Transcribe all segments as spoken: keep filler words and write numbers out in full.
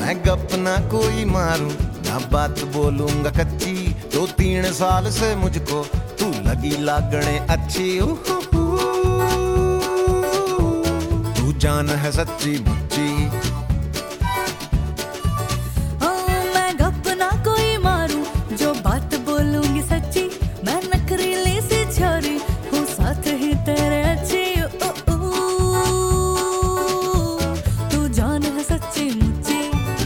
मैं गप ना कोई मारूं, ना बात बोलूंगा कच्ची। दो तीन साल से मुझको तू लगी लागने अच्छी। तू जान है सच्ची मुच्ची। मैं गप ना कोई मारूं, जो बात बोलूंगी सच्ची। मैं नखरीली सी छोरी हूँ, साथ ही तेरे अच्छी। तू जान है सच्ची मुच्ची।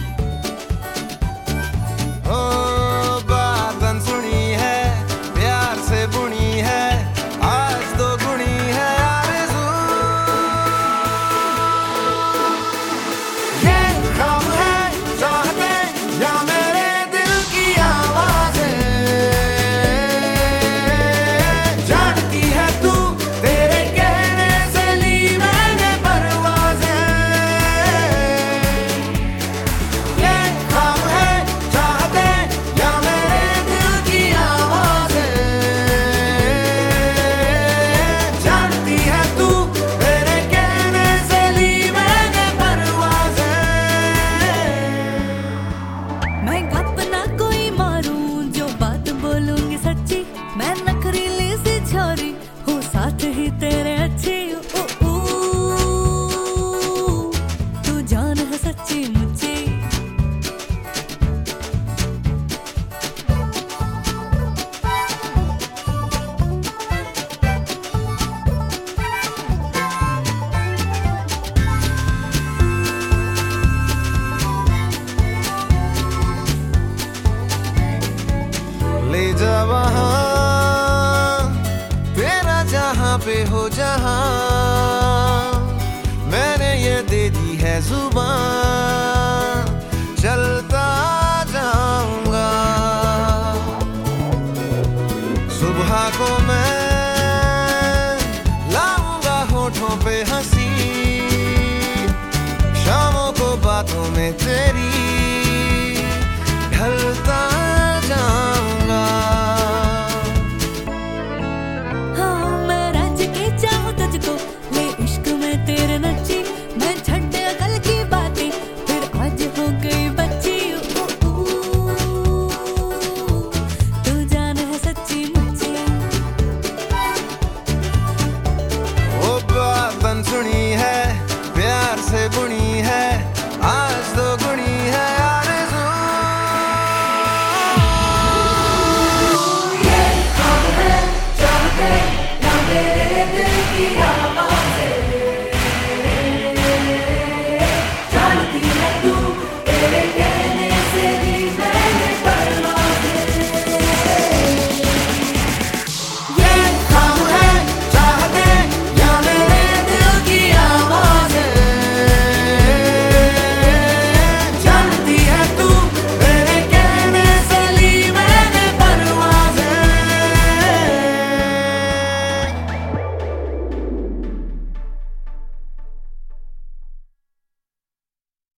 ओ बातन सुनी है, प्यार से बुनी है, आज दो गुणी है आरज़ू। ये ख्वाब है चाहते या मेरे दिल की आवाज़ें, जानती है तू तेरे कहने से ली मैंने परवाज़ें। ये ख्वाब है चाहते या मेरे दिल की आवाज़ें, जानती है तू तेरे कहने से ली मैंने परवाज़ें। मैं गप ना कोई मारूं, जो बात बोलूंगी सच्ची। मैं नखरीली सी छोरी हूँ, साथ ही तेरे अच्छी। ओ, ओ, तू जान है सच्ची मुच्ची। ले जा वहाँ तेरा जहाँ पे हो जहाँ,